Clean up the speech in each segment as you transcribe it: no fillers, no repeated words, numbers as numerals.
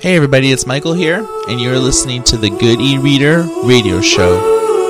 Hey everybody, it's Michael here, and you're listening to the Good E-Reader radio show.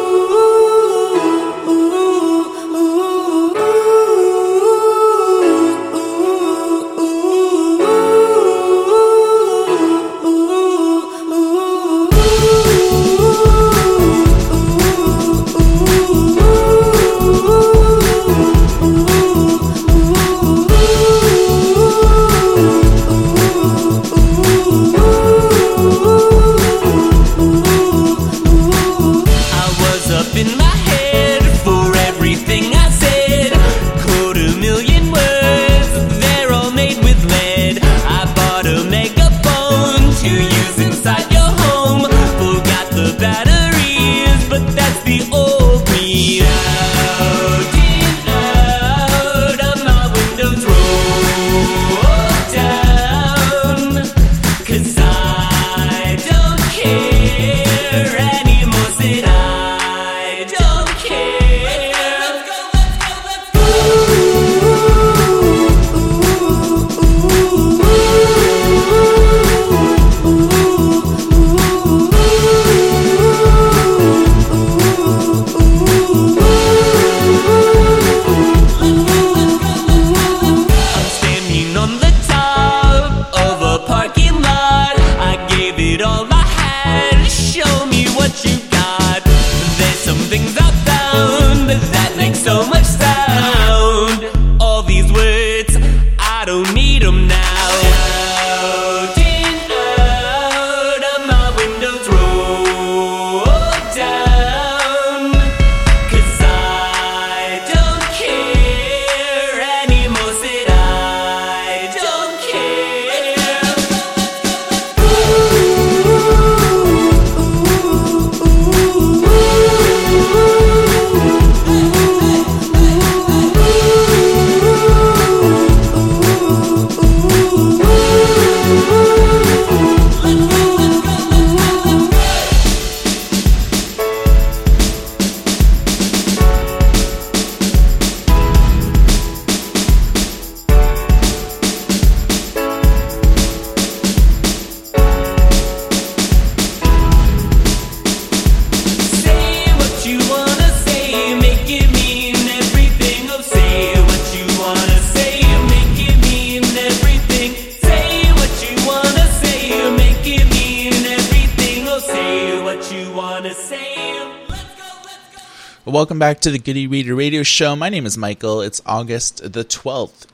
Welcome back to the Good E-Reader radio show. My name is Michael. It's August the 12th,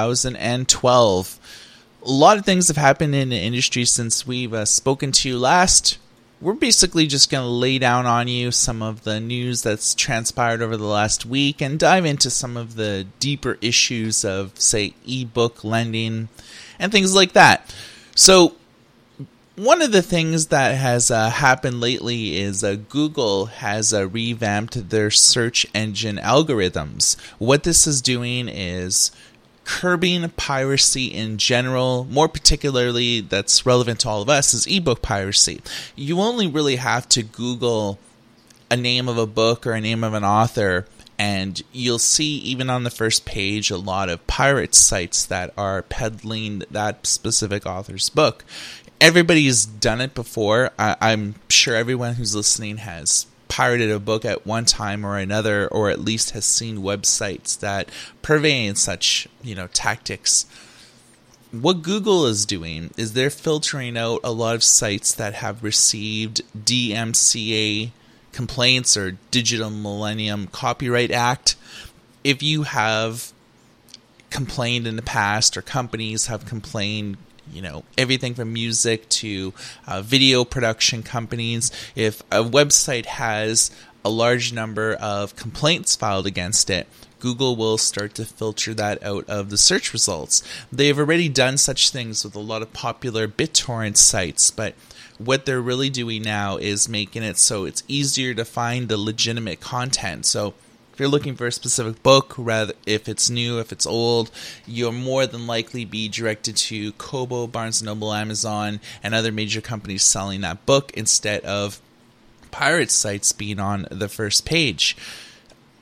2012. A lot of things have happened in the industry since we've spoken to you last. We're basically just going to lay down on you some of the news that's transpired over the last week and dive into some of the deeper issues of, say, ebook lending and things like that. So, one of the things that has happened lately is Google has revamped their search engine algorithms. What this is doing is curbing piracy in general. More particularly, that's relevant to all of us, is ebook piracy. You only really have to Google a name of a book or a name of an author, and you'll see even on the first page a lot of pirate sites that are peddling that specific author's book. Everybody's done it before. I'm sure everyone who's listening has pirated a book at one time or another, or at least has seen websites that purvey such, tactics. What Google is doing is they're filtering out a lot of sites that have received DMCA complaints or Digital Millennium Copyright Act. If you have complained in the past, or companies have complained, everything from music to video production companies. If a website has a large number of complaints filed against it, Google will start to filter that out of the search results. They've already done such things with a lot of popular BitTorrent sites, but what they're really doing now is making it so it's easier to find the legitimate content. So if you're looking for a specific book, rather if it's new, if it's old, you'll more than likely be directed to Kobo, Barnes & Noble, Amazon, and other major companies selling that book instead of pirate sites being on the first page.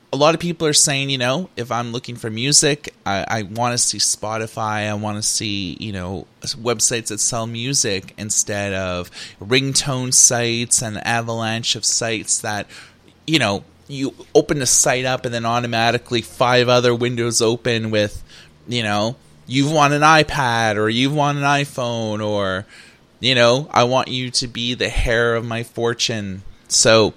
a lot of people are saying, if I'm looking for music, I want to see Spotify. I want to see, websites that sell music instead of ringtone sites and avalanche of sites that, you open the site up and then automatically 5 other windows open with, you've won an iPad or you've won an iPhone or, I want you to be the heir of my fortune. So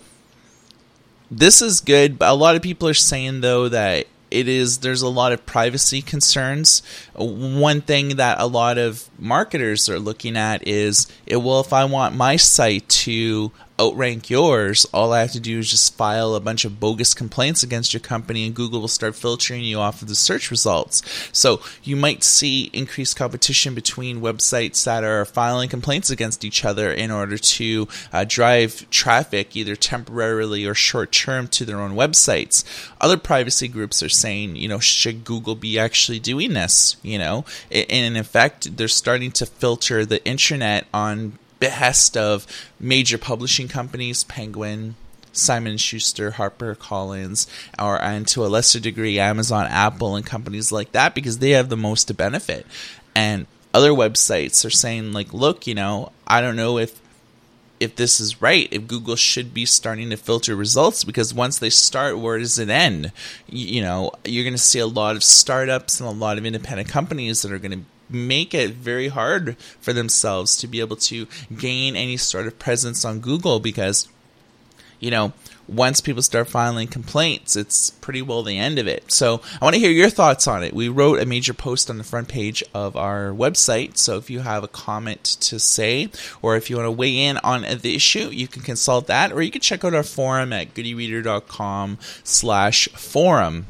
this is good, but a lot of people are saying, though, that there's a lot of privacy concerns. One thing that a lot of marketers are looking at is, if I want my site to outrank yours, all I have to do is just file a bunch of bogus complaints against your company and Google will start filtering you off of the search results. So you might see increased competition between websites that are filing complaints against each other in order to drive traffic either temporarily or short term to their own websites. Other privacy groups are saying, should Google be actually doing this? And in effect, they're starting to filter the internet on behest of major publishing companies, Penguin, Simon & Schuster, HarperCollins, and to a lesser degree Amazon, Apple, and companies like that, because they have the most to benefit. And other websites are saying, like, look, I don't know if this is right, if Google should be starting to filter results, because once they start, where does it end? You're going to see a lot of startups and a lot of independent companies that are going to make it very hard for themselves to be able to gain any sort of presence on Google, because once people start filing complaints, it's pretty well the end of it. So I want to hear your thoughts on it. We wrote a major post on the front page of our website, so if you have a comment to say, or if you want to weigh in on the issue, you can consult that, or you can check out our forum at goodereader.com/forum.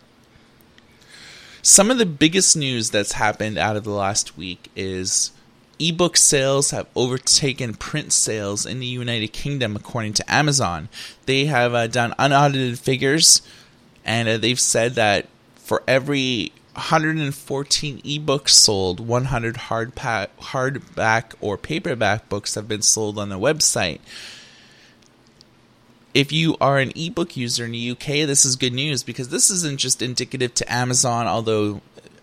Some of the biggest news that's happened out of the last week is ebook sales have overtaken print sales in the United Kingdom, according to Amazon. They have done unaudited figures, and they've said that for every 114 ebooks sold, 100 hardback or paperback books have been sold on the website. If you are an ebook user in the UK, this is good news, because this isn't just indicative to Amazon, although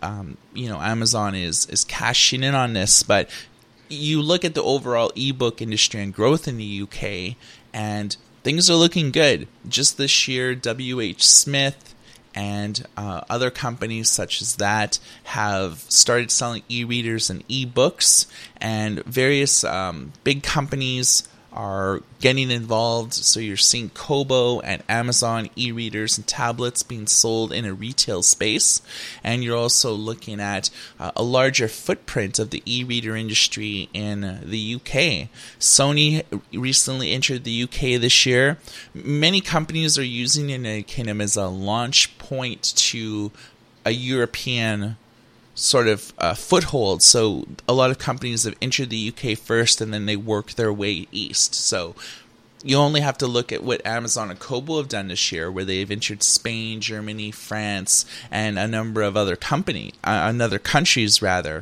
Amazon is cashing in on this, but you look at the overall ebook industry and growth in the UK, and things are looking good. Just this year, WH Smith and other companies such as that have started selling e-readers and e-books, and various big companies are getting involved. So you're seeing Kobo and Amazon e-readers and tablets being sold in a retail space, and you're also looking at a larger footprint of the e-reader industry in the UK. Sony recently entered the UK this year. Many companies are using the United Kingdom as a launch point to a European sort of foothold. So a lot of companies have entered the UK first, and then they work their way east. So you only have to look at what Amazon and Kobo have done this year, where they've entered Spain, Germany, France, and a number of other countries rather.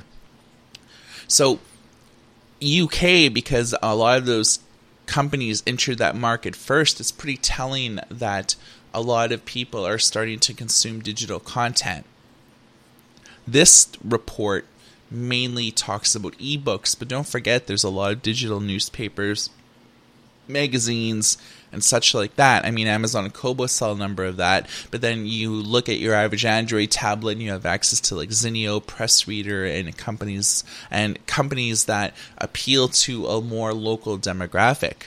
So UK, because a lot of those companies entered that market first, it's pretty telling that a lot of people are starting to consume digital content. This report mainly talks about ebooks, but don't forget there's a lot of digital newspapers, magazines, and such like that. I mean, Amazon and Kobo sell a number of that, but then you look at your average Android tablet and you have access to like Zinio, Pressreader, and companies that appeal to a more local demographic.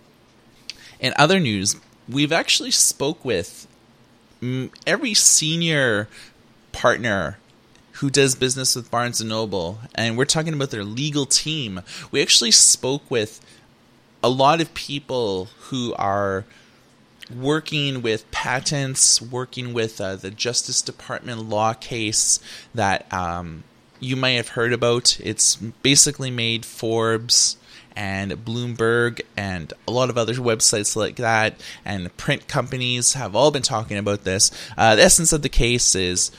In other news, we've actually spoke with every senior partner who does business with Barnes & Noble, and we're talking about their legal team. We actually spoke with a lot of people who are working with patents, working with the Justice Department law case that you might have heard about. It's basically made Forbes and Bloomberg and a lot of other websites like that, and print companies have all been talking about this. The essence of the case is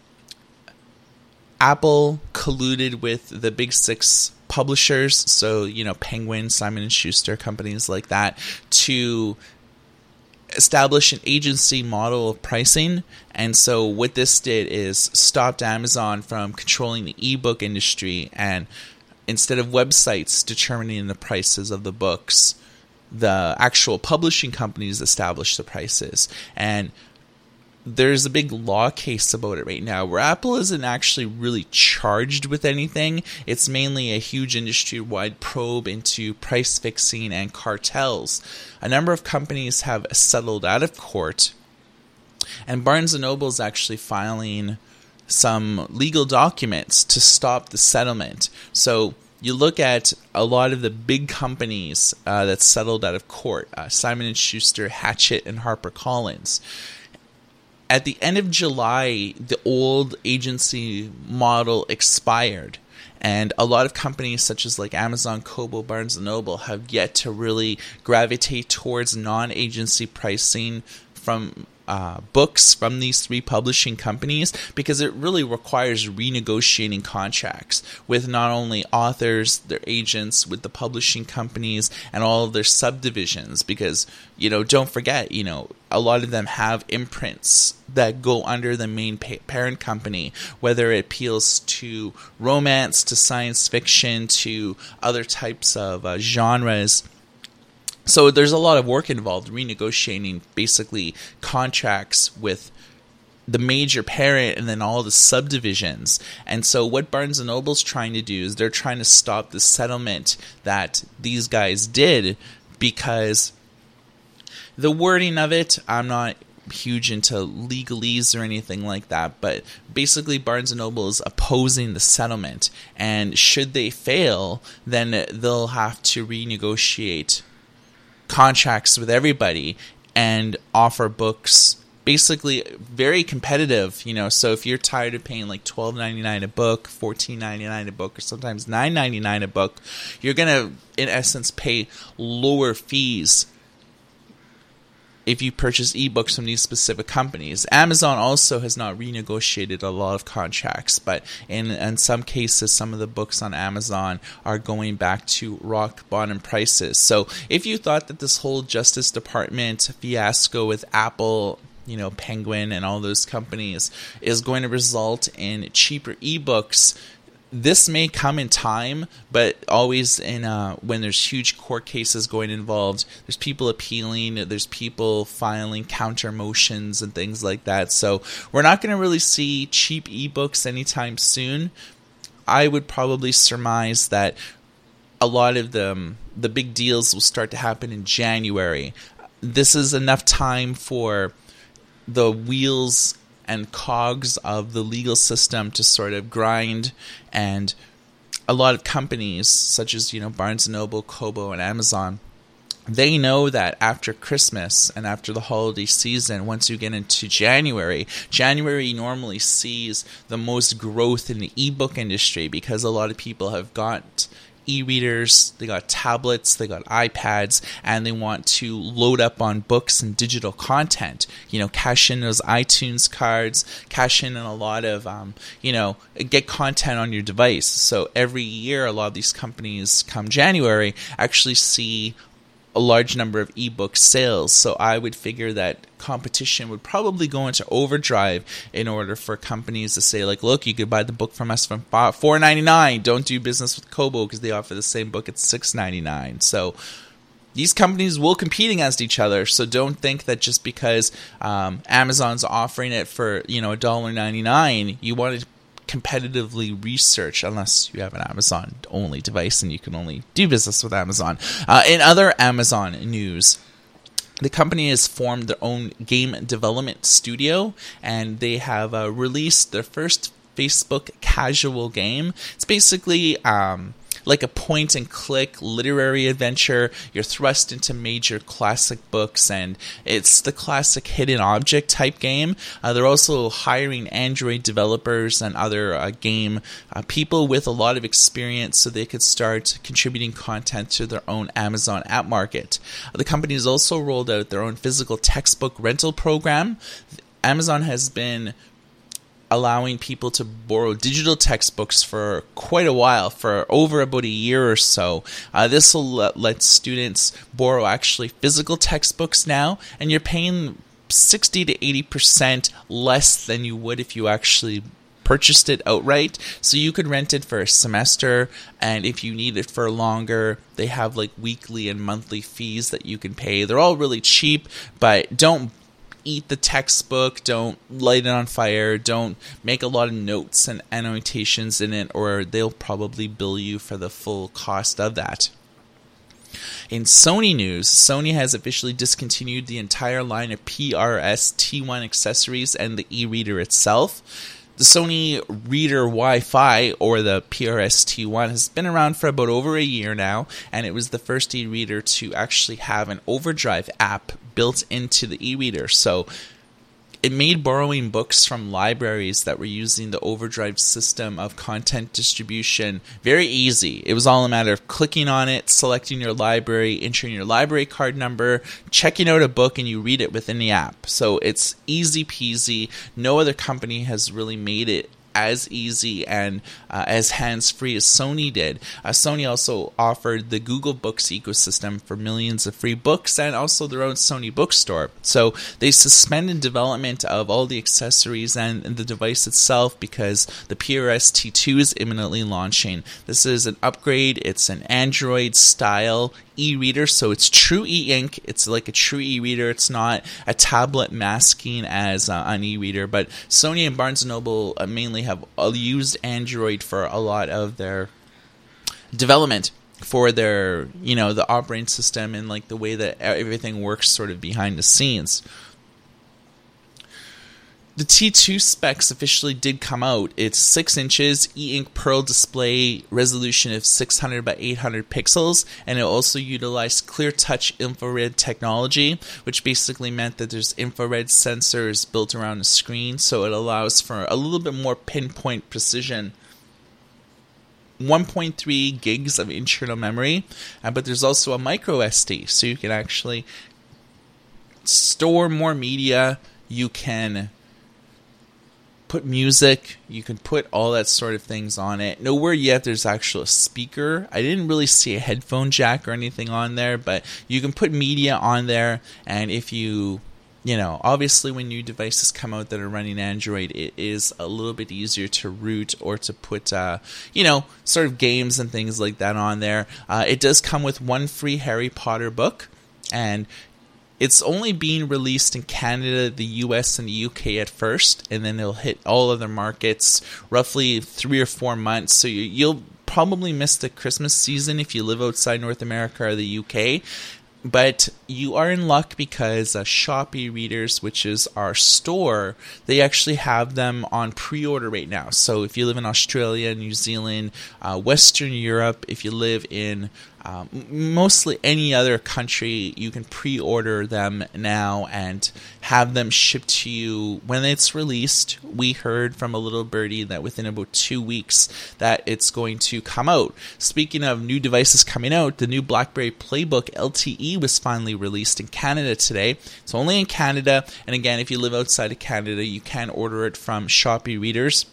Apple colluded with the big six publishers, so Penguin, Simon & Schuster, companies like that, to establish an agency model of pricing. And so what this did is stopped Amazon from controlling the ebook industry, and instead of websites determining the prices of the books, the actual publishing companies establish the prices. And there's a big law case about it right now where Apple isn't actually really charged with anything. It's mainly a huge industry-wide probe into price fixing and cartels. A number of companies have settled out of court, and Barnes & Noble is actually filing some legal documents to stop the settlement. So you look at a lot of the big companies that settled out of court, Simon & Schuster, Hachette, and HarperCollins. At the end of July, the old agency model expired, and a lot of companies such as like Amazon, Kobo, Barnes & Noble have yet to really gravitate towards non-agency pricing from books from these three publishing companies, because it really requires renegotiating contracts with not only authors, their agents, with the publishing companies, and all of their subdivisions. Because, don't forget, a lot of them have imprints that go under the main parent company, whether it appeals to romance, to science fiction, to other types of genres. So there's a lot of work involved renegotiating basically contracts with the major parent and then all the subdivisions. And so what Barnes & Noble's trying to do is they're trying to stop the settlement that these guys did, because the wording of it, I'm not huge into legalese or anything like that, but basically Barnes & Noble is opposing the settlement, and should they fail, then they'll have to renegotiate contracts with everybody and offer books basically very competitive, so if you're tired of paying like $12.99 a book, $14.99 a book, or sometimes $9.99 a book, you're gonna in essence pay lower fees if you purchase ebooks from these specific companies. Amazon also has not renegotiated a lot of contracts, but in some cases, some of the books on Amazon are going back to rock bottom prices. So if you thought that this whole Justice Department fiasco with Apple, Penguin and all those companies is going to result in cheaper ebooks, this may come in time, but always in when there's huge court cases going involved, there's people appealing, there's people filing counter motions and things like that. So we're not going to really see cheap ebooks anytime soon. I would probably surmise that a lot of the big deals will start to happen in January. This is enough time for the wheels and cogs of the legal system to sort of grind, and a lot of companies such as Barnes & Noble, Kobo, and Amazon, they know that after Christmas and after the holiday season, once you get into January normally sees the most growth in the ebook industry, because a lot of people have got e-readers, they got tablets, they got iPads, and they want to load up on books and digital content. Cash in those iTunes cards, cash in a lot of, get content on your device. So every year, a lot of these companies, come January, actually see a large number of ebook sales. So I would figure that competition would probably go into overdrive in order for companies to say, like, look, you could buy the book from us from $4.99. Don't do business with Kobo because they offer the same book at $6.99. So these companies will compete against each other. So don't think that just because Amazon's offering it for $1.99, you want to competitively research, unless you have an Amazon only device and you can only do business with Amazon. In other Amazon news, the company has formed their own game development studio, and they have released their first Facebook casual game. It's basically like a point-and-click literary adventure. You're thrust into major classic books, and it's the classic hidden object type game. They're also hiring Android developers and other game people with a lot of experience so they could start contributing content to their own Amazon app market. The company has also rolled out their own physical textbook rental program. Amazon has been allowing people to borrow digital textbooks for quite a while, for over about a year or so. This will let students borrow actually physical textbooks now, and you're paying 60 to 80% less than you would if you actually purchased it outright. So you could rent it for a semester, and if you need it for longer, they have like weekly and monthly fees that you can pay. They're all really cheap, but don't eat the textbook, don't light it on fire, don't make a lot of notes and annotations in it, or they'll probably bill you for the full cost of that. In Sony news, Sony has officially discontinued the entire line of PRS T1 accessories and the e-reader itself. The Sony Reader Wi-Fi, or the PRS T1, has been around for about over a year now, and it was the first e-reader to actually have an Overdrive app built into the e-reader. So it made borrowing books from libraries that were using the Overdrive system of content distribution very easy. It was all a matter of clicking on it, selecting your library, entering your library card number, checking out a book, and you read it within the app. So it's easy peasy. No other company has really made it as easy and as hands-free as Sony did. Sony also offered the Google Books ecosystem for millions of free books and also their own Sony bookstore. So they suspended development of all the accessories and the device itself because the PRS T2 is imminently launching. This is an upgrade. It's an Android-style e-reader, so it's true e-ink. It's like a true e-reader. It's not a tablet masking as an e-reader, but Sony and Barnes & Noble mainly have used Android for a lot of their development for their, the operating system and like the way that everything works sort of behind the scenes. The T2 specs officially did come out. It's 6 inches, e-ink Pearl display, resolution of 600 by 800 pixels, and it also utilized clear touch infrared technology, which basically meant that there's infrared sensors built around the screen, so it allows for a little bit more pinpoint precision. 1.3 gigs of internal memory, but there's also a micro SD, so you can actually store more media. You can put music, you can put all that sort of things on it. Nowhere yet there's actually a speaker. I didn't really see a headphone jack or anything on there, but you can put media on there, and if you obviously when new devices come out that are running Android, it is a little bit easier to root or to put, sort of games and things like that on there. It does come with one free Harry Potter book, and it's only being released in Canada, the US, and the UK at first, and then it'll hit all other markets roughly 3 or 4 months. So you'll probably miss the Christmas season if you live outside North America or the UK. But you are in luck because Shop e-readers, which is our store, they actually have them on pre-order right now. So if you live in Australia, New Zealand, Western Europe, if you live in mostly any other country, you can pre-order them now and have them shipped to you when it's released. We heard from a little birdie that within about 2 weeks that it's going to come out. Speaking of new devices coming out, the new BlackBerry Playbook LTE was finally released in Canada today. It's only in Canada, and again, if you live outside of Canada, you can order it from Shop e-readers.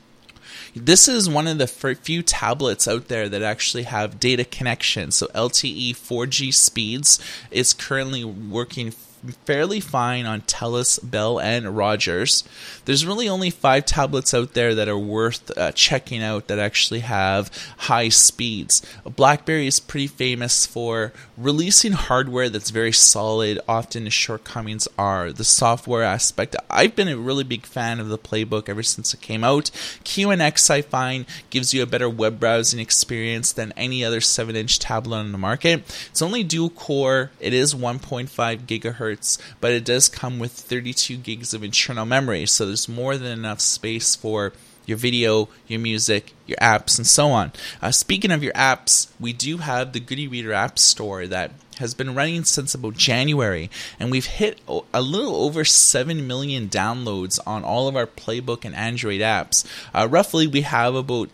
This is one of the few tablets out there that actually have data connection. So LTE 4G speeds is currently working fairly fine on TELUS, Bell, and Rogers. There's really only 5 tablets out there that are worth checking out that actually have high speeds. BlackBerry is pretty famous for releasing hardware that's very solid. Often the shortcomings are the software aspect. I've been a really big fan of the Playbook ever since it came out. QNX, I find, gives you a better web browsing experience than any other 7-inch tablet on the market. It's only dual core. It is 1.5 gigahertz, but it does come with 32 gigs of internal memory, so there's more than enough space for your video, your music, your apps, and so on. Speaking of your apps, we do have the Goody Reader App Store that has been running since about January, and we've hit a little over 7 million downloads on all of our Playbook and Android apps. Roughly, we have about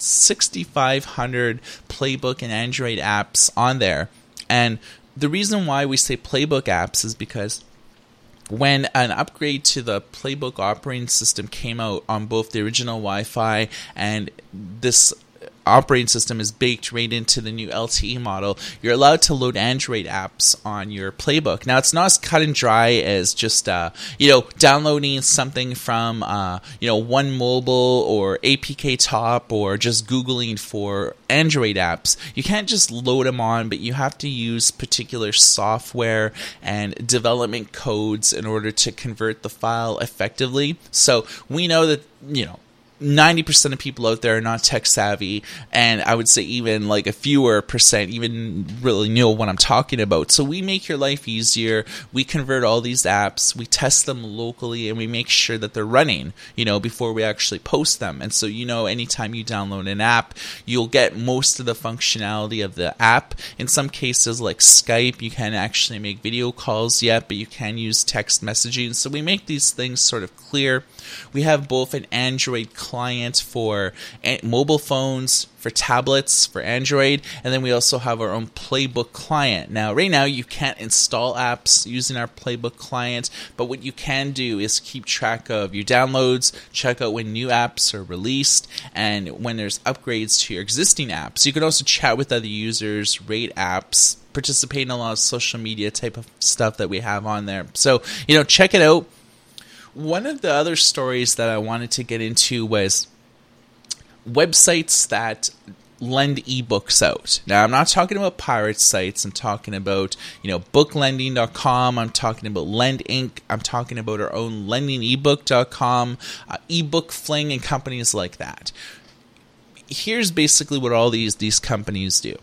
6,500 Playbook and Android apps on there, and the reason why we say Playbook apps is because when an upgrade to the Playbook operating system came out on both the original Wi-Fi and this operating system is baked right into the new LTE model, you're allowed to load Android apps on your Playbook. Now, it's not as cut and dry as just downloading something from One Mobile or APK Top or just Googling for Android apps. You can't just load them on, but you have to use particular software and development codes in order to convert the file effectively. So we know that 90% of people out there are not tech savvy, and I would say even like a fewer percent even really know what I'm talking about. So we make your life easier. We convert all these apps, we test them locally, and we make sure that they're running, before we actually post them. And so, anytime you download an app, you'll get most of the functionality of the app. In some cases, like Skype, you can't actually make video calls yet, but you can use text messaging. So we make these things sort of clear. We have both an Android client for mobile phones, for tablets, for Android, and then we also have our own Playbook client. Now, right now, you can't install apps using our Playbook client, but what you can do is keep track of your downloads, check out when new apps are released, and when there's upgrades to your existing apps. You can also chat with other users, rate apps, participate in a lot of social media type of stuff that we have on there. So, check it out. One of the other stories that I wanted to get into was websites that lend ebooks out. Now, I'm not talking about pirate sites. I'm talking about, booklending.com. I'm talking about Lend Inc. I'm talking about our own lendingebook.com, ebook Fling, and companies like that. Here's basically what all these companies do.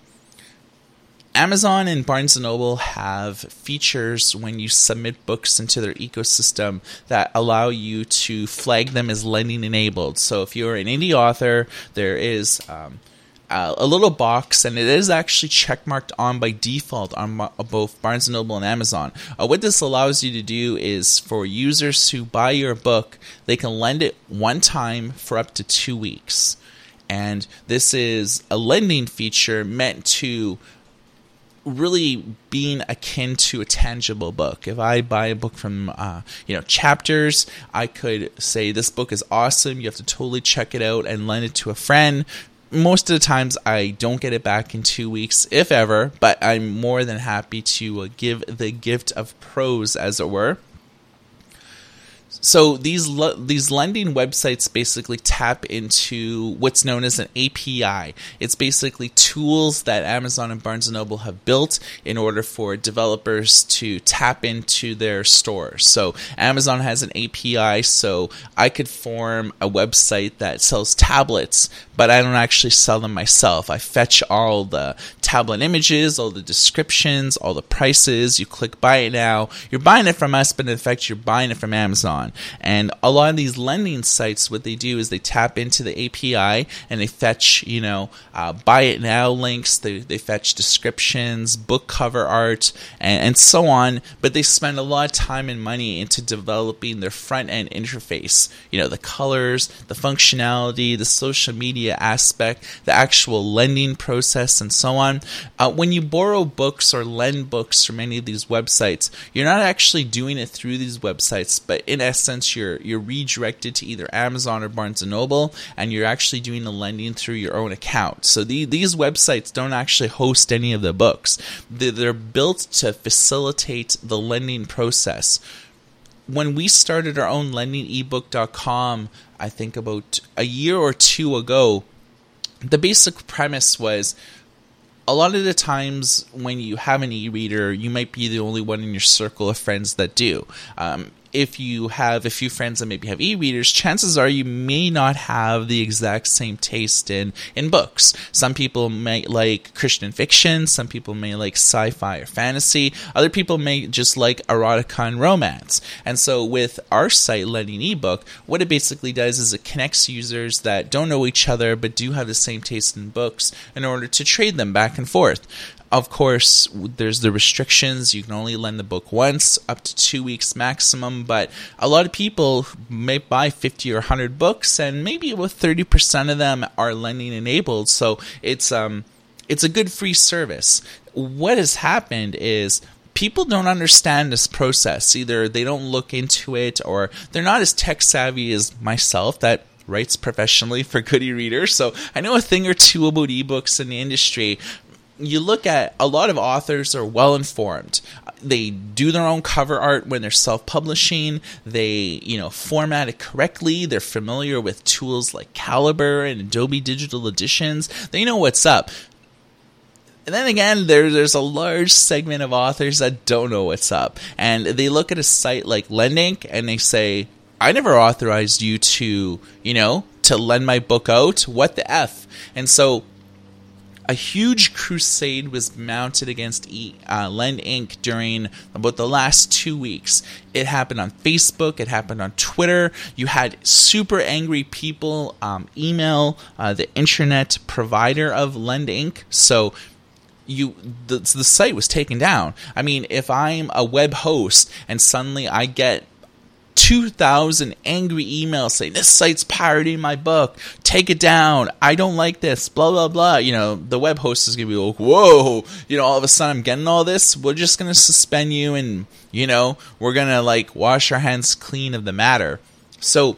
Amazon and Barnes & Noble have features when you submit books into their ecosystem that allow you to flag them as lending enabled. So if you're an indie author, there is a little box, and it is actually checkmarked on by default on both Barnes & Noble and Amazon. What this allows you to do is for users who buy your book, they can lend it one time for up to 2 weeks. And this is a lending feature meant to really being akin to a tangible book. If I buy a book from Chapters, I could say this book is awesome, you have to totally check it out, and lend it to a friend. Most of the times I don't get it back in 2 weeks, if ever, but I'm more than happy to give the gift of pros, as it were. So these lending websites basically tap into what's known as an API. It's basically tools that Amazon and Barnes & Noble have built in order for developers to tap into their stores. So Amazon has an API, so I could form a website that sells tablets, but I don't actually sell them myself. I fetch all the tablet images, all the descriptions, all the prices. You click buy it now. You're buying it from us, but in effect, you're buying it from Amazon. And a lot of these lending sites, what they do is they tap into the API and they fetch, buy it now links. They fetch descriptions, book cover art, and so on. But they spend a lot of time and money into developing their front end interface. The colors, the functionality, the social media aspect, the actual lending process, and so on. When you borrow books or lend books from any of these websites, you're not actually doing it through these websites, but in essence, you're redirected to either Amazon or Barnes & Noble, and you're actually doing the lending through your own account. So these websites don't actually host any of the books. They're built to facilitate the lending process. When we started our own lendingebook.com, I think about a year or two ago, the basic premise was a lot of the times when you have an e-reader, you might be the only one in your circle of friends that do. If you have a few friends that maybe have e-readers, chances are you may not have the exact same taste in books. Some people may like Christian fiction, some people may like sci-fi or fantasy, other people may just like erotica and romance. And so with our site, Lending eBook, what it basically does is it connects users that don't know each other but do have the same taste in books in order to trade them back and forth. Of course, there's the restrictions. You can only lend the book once, up to 2 weeks maximum, but a lot of people may buy 50 or 100 books, and maybe about 30% of them are lending enabled, so it's a good free service. What has happened is people don't understand this process. Either they don't look into it, or they're not as tech savvy as myself that writes professionally for Good e-Reader. So I know a thing or two about ebooks in the industry. You look at a lot of authors are well informed. They do their own cover art when they're self-publishing. They, format it correctly. They're familiar with tools like Calibre and Adobe Digital Editions. They know what's up. And then again, there's a large segment of authors that don't know what's up. And they look at a site like LendInk and they say, I never authorized you to lend my book out. What the F? And so a huge crusade was mounted against LendInk during about the last 2 weeks. It happened on Facebook. It happened on Twitter. You had super angry people email the internet provider of LendInk. So the site was taken down. I mean, if I'm a web host and suddenly I get 2,000 angry emails saying, this site's pirating my book, take it down, I don't like this, blah, blah, blah. The web host is going to be like, whoa, all of a sudden I'm getting all this. We're just going to suspend you and, we're going to wash our hands clean of the matter. So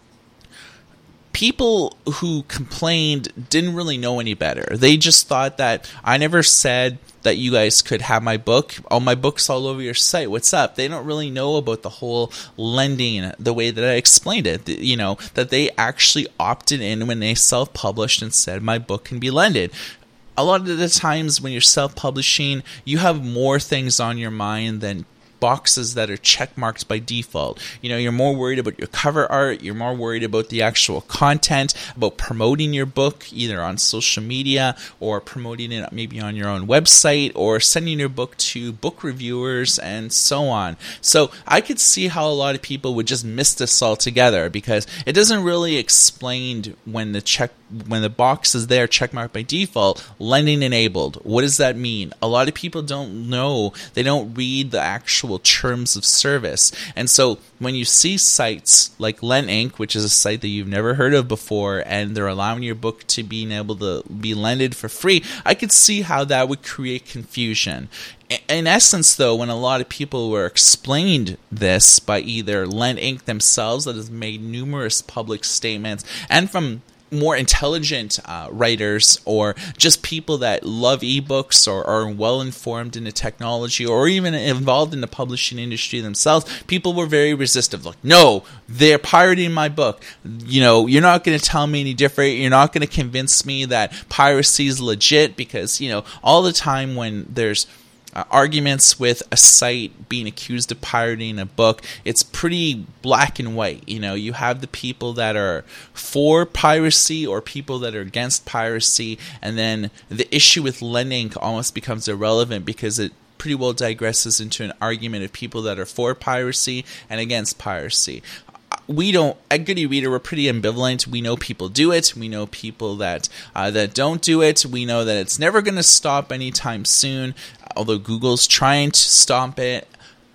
people who complained didn't really know any better. They just thought that I never said that you guys could have my book. All my books all over your site. What's up? They don't really know about the whole lending the way that I explained it. That they actually opted in when they self-published and said my book can be lended. A lot of the times when you're self-publishing, you have more things on your mind than boxes that are checkmarked by default. You're more worried about your cover art, you're more worried about the actual content, about promoting your book either on social media or promoting it maybe on your own website or sending your book to book reviewers and so on. So I could see how a lot of people would just miss this altogether because it doesn't really explain when the box is there checkmarked by default, lending enabled. What does that mean? A lot of people don't know. They don't read the actual terms of service. And so when you see sites like LendInk, which is a site that you've never heard of before, and they're allowing your book to be able to be lended for free, I could see how that would create confusion. In essence, though, when a lot of people were explained this by either LendInk themselves, that has made numerous public statements, and from more intelligent writers or just people that love ebooks or are well informed in the technology or even involved in the publishing industry themselves, people were very resistant. Like, no, they're pirating my book. You're not going to tell me any different. You're not going to convince me that piracy is legit because, all the time when there's arguments with a site being accused of pirating a book, it's pretty black and white. You have the people that are for piracy or people that are against piracy, and then the issue with LendInk almost becomes irrelevant because it pretty well digresses into an argument of people that are for piracy and against piracy. We don't, at Good e-Reader, we're pretty ambivalent. We know people do it. We know people that don't do it. We know that it's never going to stop anytime soon, although Google's trying to stop it.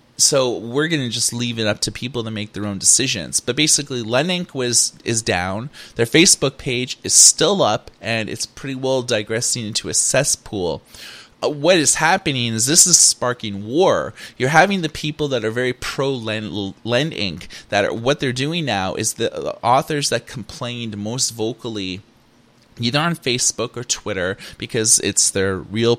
So we're going to just leave it up to people to make their own decisions. But basically, LendInk is down. Their Facebook page is still up, and it's pretty well digressing into a cesspool. What is happening is this is sparking war. You're having the people that are very pro LendInk, what they're doing now is the authors that complained most vocally either on Facebook or Twitter because it's their real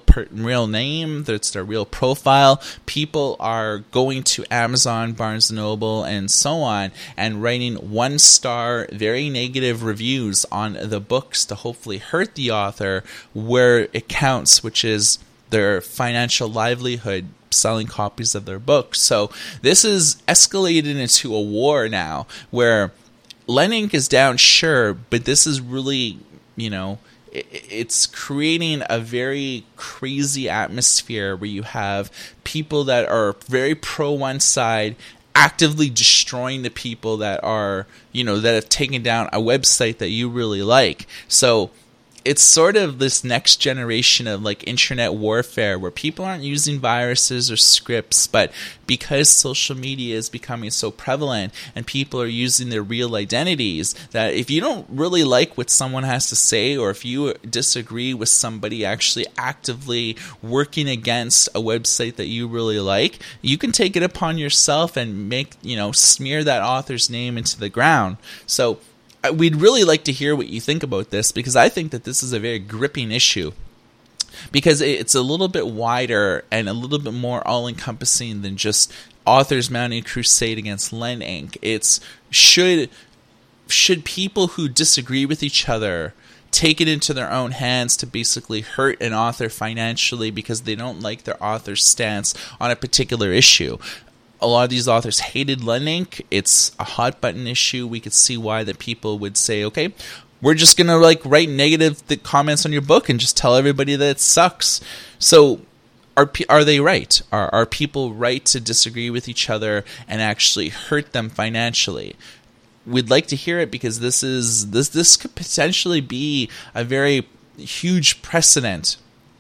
name, it's their real profile. People are going to Amazon, Barnes & Noble, and so on, and writing 1-star, very negative reviews on the books to hopefully hurt the author where it counts, which is their financial livelihood, selling copies of their books. So this is escalated into a war now where LendInk is down, sure, but this is really, it's creating a very crazy atmosphere where you have people that are very pro one side actively destroying the people that are, that have taken down a website that you really like. So it's sort of this next generation of like internet warfare where people aren't using viruses or scripts, but because social media is becoming so prevalent and people are using their real identities, that if you don't really like what someone has to say, or if you disagree with somebody actually actively working against a website that you really like, you can take it upon yourself and smear that author's name into the ground. So we'd really like to hear what you think about this, because I think that this is a very gripping issue, because it's a little bit wider and a little bit more all-encompassing than just authors mounting a crusade against Len Inc. It's should people who disagree with each other take it into their own hands to basically hurt an author financially because they don't like their author's stance on a particular issue. A lot of these authors hated Len Inc. It's a hot button issue. We could see why that people would say, okay, we're just going to write negative comments on your book and just tell everybody that it sucks. So are they right? Are people right to disagree with each other and actually hurt them financially? We'd like to hear it, because this could potentially be a very huge precedent.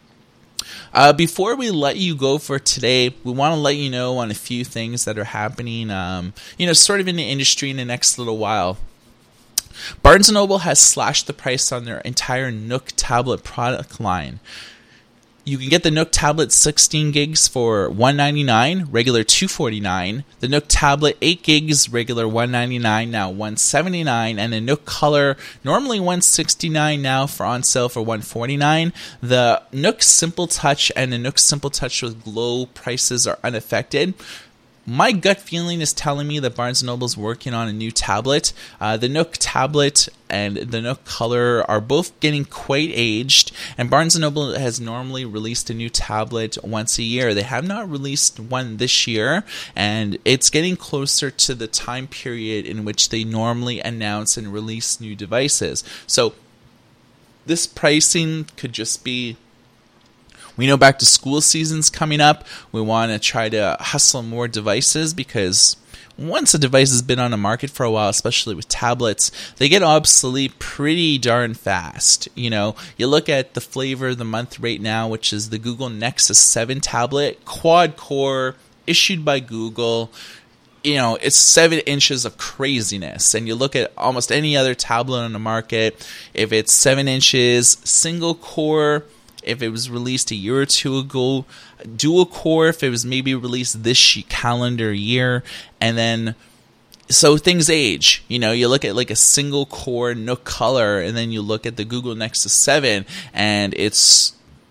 Before we let you go for today, we want to let you know on a few things that are happening, sort of in the industry in the next little while. Barnes & Noble has slashed the price on their entire Nook tablet product line. You can get the Nook tablet 16 gigs for $199, regular $249. The Nook tablet 8 gigs, regular $199, now $179. And the Nook Color, normally $169, now on sale for $149. The Nook Simple Touch and the Nook Simple Touch with Glow prices are unaffected. My gut feeling is telling me that Barnes & Noble is working on a new tablet. The Nook tablet and the Nook Color are both getting quite aged, and Barnes & Noble has normally released a new tablet once a year. They have not released one this year, and it's getting closer to the time period in which they normally announce and release new devices. So this pricing could just be, we know back to school season's coming up. We want to try to hustle more devices, because once a device has been on the market for a while, especially with tablets, they get obsolete pretty darn fast. You look at the flavor of the month right now, which is the Google Nexus 7 tablet, quad core, issued by Google. It's 7 inches of craziness. And you look at almost any other tablet on the market, if it's 7 inches, single core, if it was released a year or two ago, dual core if it was maybe released this calendar year, and then so things age. You look at a single core Nook Color, and then you look at the Google Nexus 7, and it's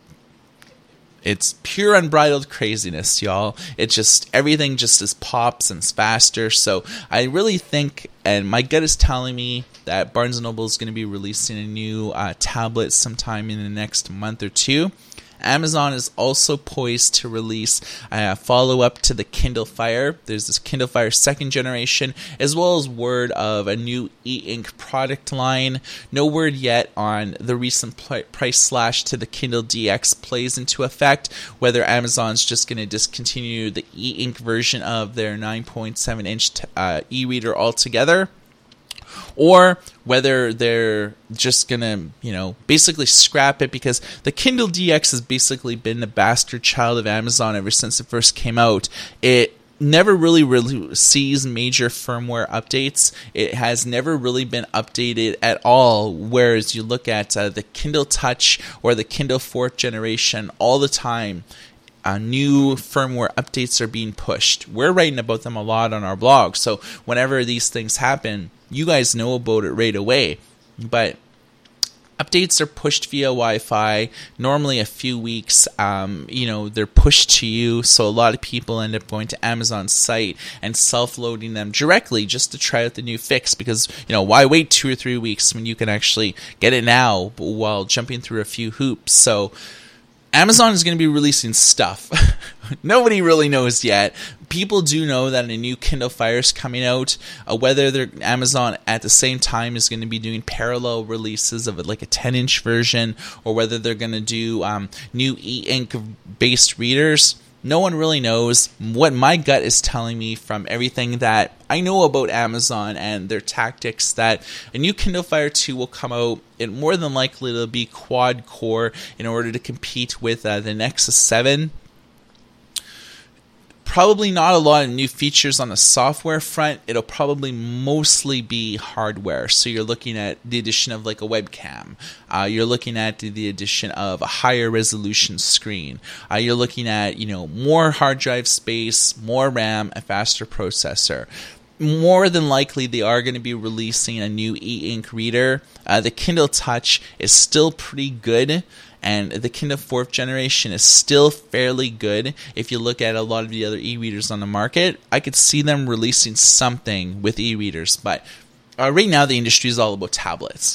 pure unbridled craziness, y'all. It's just, everything just is pops and is faster. So I really think, and my gut is telling me, that Barnes & Noble is going to be releasing a new tablet sometime in the next month or two. Amazon is also poised to release a follow-up to the Kindle Fire. There's this Kindle Fire 2nd generation, as well as word of a new e-ink product line. No word yet on the recent price slash to the Kindle DX plays into effect, whether Amazon's just going to discontinue the e-ink version of their 9.7-inch e-reader altogether, or whether they're just going to, basically scrap it, because the Kindle DX has basically been the bastard child of Amazon ever since it first came out. It never really sees major firmware updates. It has never really been updated at all, whereas you look at the Kindle Touch or the Kindle 4th generation, all the time new firmware updates are being pushed. We're writing about them a lot on our blog, so whenever these things happen, you guys know about it right away. But updates are pushed via Wi-Fi, normally a few weeks. They're pushed to you, so a lot of people end up going to Amazon's site and self-loading them directly just to try out the new fix, because, why wait 2 or 3 weeks when you can actually get it now while jumping through a few hoops? So Amazon is going to be releasing stuff. Nobody really knows yet. People do know that a new Kindle Fire is coming out. Whether Amazon at the same time is going to be doing parallel releases of a 10-inch version, or whether they're going to do new e-ink based readers, No one really knows. What my gut is telling me from everything that I know about Amazon and their tactics, that a new Kindle Fire 2 will come out. It more than likely it'll be quad core in order to compete with the Nexus 7. Probably not a lot of new features on the software front. It'll probably mostly be hardware. So you're looking at the addition of like a webcam. You're looking at the addition of a higher resolution screen. You're looking at, more hard drive space, more RAM, a faster processor. More than likely, they are going to be releasing a new e-ink reader. The Kindle Touch is still pretty good. And the Kindle 4th generation is still fairly good. If you look at a lot of the other e-readers on the market, I could see them releasing something with e-readers. But right now, the industry is all about tablets.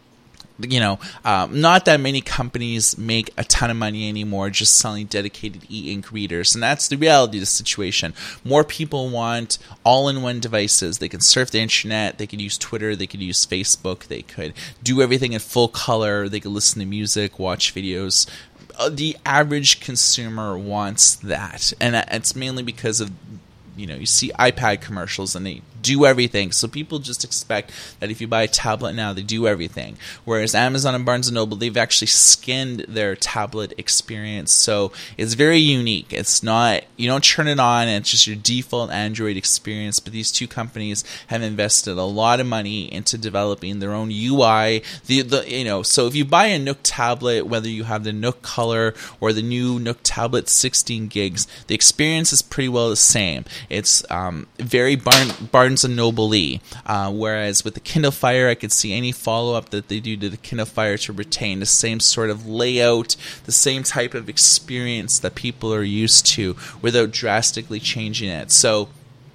Not that many companies make a ton of money anymore just selling dedicated e-ink readers. And that's the reality of the situation. More people want all-in-one devices. They can surf the internet. They could use Twitter. They could use Facebook. They could do everything in full color. They could listen to music, watch videos. The average consumer wants that. And it's mainly because of, you see iPad commercials and they do everything. So people just expect that if you buy a tablet now, they do everything. Whereas Amazon and Barnes & Noble, they've actually skinned their tablet experience. So it's very unique. It's not, you don't turn it on and it's just your default Android experience. But these two companies have invested a lot of money into developing their own UI. So if you buy a Nook tablet, whether you have the Nook Color or the new Nook tablet 16 gigs, the experience is pretty well the same. It's very Barnes & Noble-y, whereas with the Kindle Fire, I could see any follow-up that they do to the Kindle Fire to retain the same sort of layout, the same type of experience that people are used to without drastically changing it. So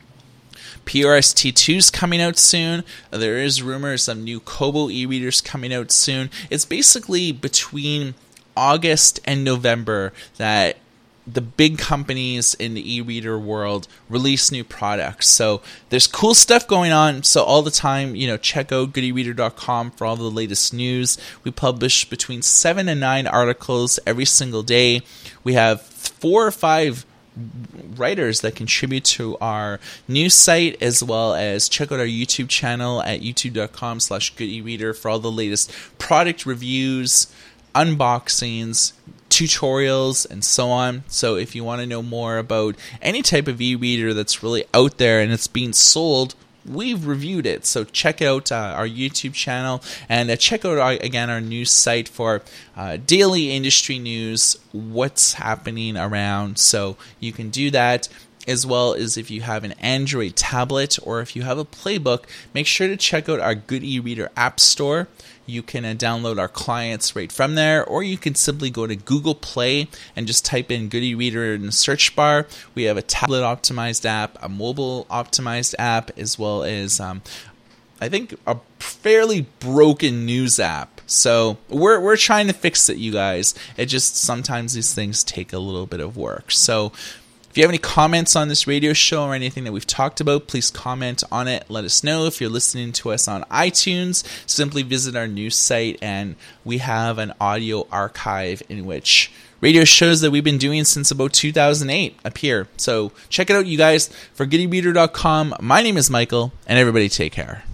PRS-T2 is coming out soon. There is rumors of new Kobo e-readers coming out soon. It's basically between August and November that the big companies in the e-reader world release new products. So there's cool stuff going on. So all the time, check out goodereader.com for all the latest news. We publish between 7 and 9 articles every single day. We have 4 or 5 writers that contribute to our news site, as well as check out our YouTube channel at youtube.com/goodereader for all the latest product reviews, unboxings, tutorials, and so on. So if you want to know more about any type of e-reader that's really out there and it's being sold, we've reviewed it. So check out our YouTube channel and check out our news site for daily industry news, what's happening around. So you can do that. As well as if you have an Android tablet or if you have a playbook, make sure to check out our Good e-Reader app store. You can download our clients right from there, or you can simply go to Google Play and just type in Good e-Reader in the search bar. We have a tablet optimized app, a mobile optimized app, as well as I think a fairly broken news app. So we're trying to fix it, you guys. It just sometimes these things take a little bit of work. So if you have any comments on this radio show or anything that we've talked about, please comment on it. Let us know. If you're listening to us on iTunes, simply visit our news site, and we have an audio archive in which radio shows that we've been doing since about 2008 appear. So check it out, you guys. For goodereader.com, my name is Michael, and everybody take care.